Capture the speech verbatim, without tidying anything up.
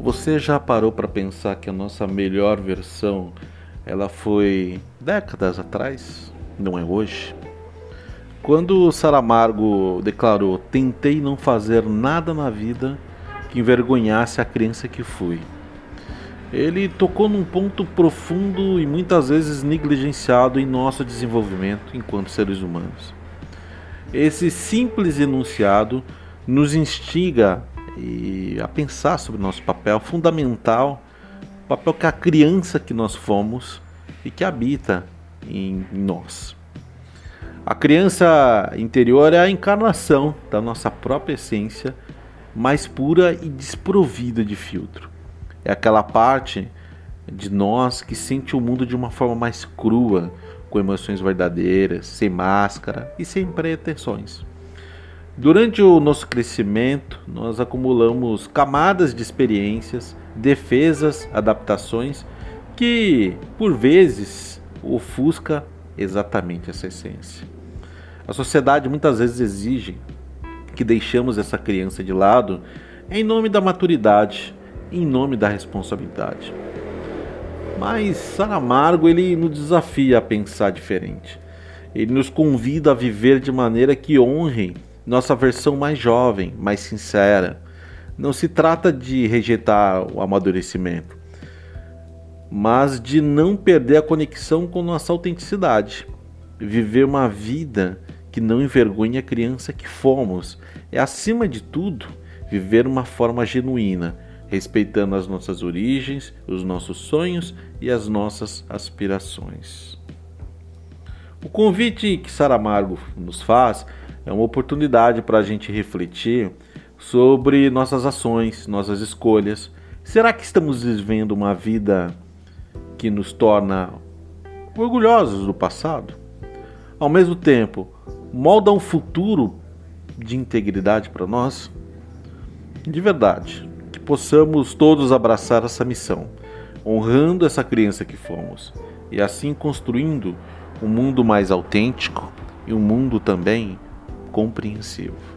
Você já parou para pensar que a nossa melhor versão ela foi décadas atrás, não é hoje? Quando Saramago declarou: "Tentei não fazer nada na vida que envergonhasse a criança que fui", ele tocou num ponto profundo e muitas vezes negligenciado em nosso desenvolvimento enquanto seres humanos. Esse simples enunciado nos instiga e a pensar sobre o nosso papel fundamental, o papel que a criança que nós fomos e que habita em nós. A criança interior é a encarnação da nossa própria essência, mais pura e desprovida de filtro. É aquela parte de nós que sente o mundo de uma forma mais crua, com emoções verdadeiras, sem máscara e sem pretensões. Durante o nosso crescimento, nós acumulamos camadas de experiências, defesas, adaptações que, por vezes, ofusca exatamente essa essência. A sociedade muitas vezes exige que deixemos essa criança de lado em nome da maturidade, em nome da responsabilidade. Mas Saramago ele nos desafia a pensar diferente. Ele nos convida a viver de maneira que honre nossa versão mais jovem, mais sincera. Não se trata de rejeitar o amadurecimento, mas de não perder a conexão com nossa autenticidade. Viver uma vida que não envergonhe a criança que fomos é, acima de tudo, viver uma forma genuína, respeitando as nossas origens, os nossos sonhos e as nossas aspirações. O convite que Saramago nos faz é uma oportunidade para a gente refletir sobre nossas ações, nossas escolhas. Será que estamos vivendo uma vida que nos torna orgulhosos do passado? Ao mesmo tempo, molda um futuro de integridade para nós? De verdade, que possamos todos abraçar essa missão, honrando essa criança que fomos, e assim construindo um mundo mais autêntico e um mundo também compreensivo.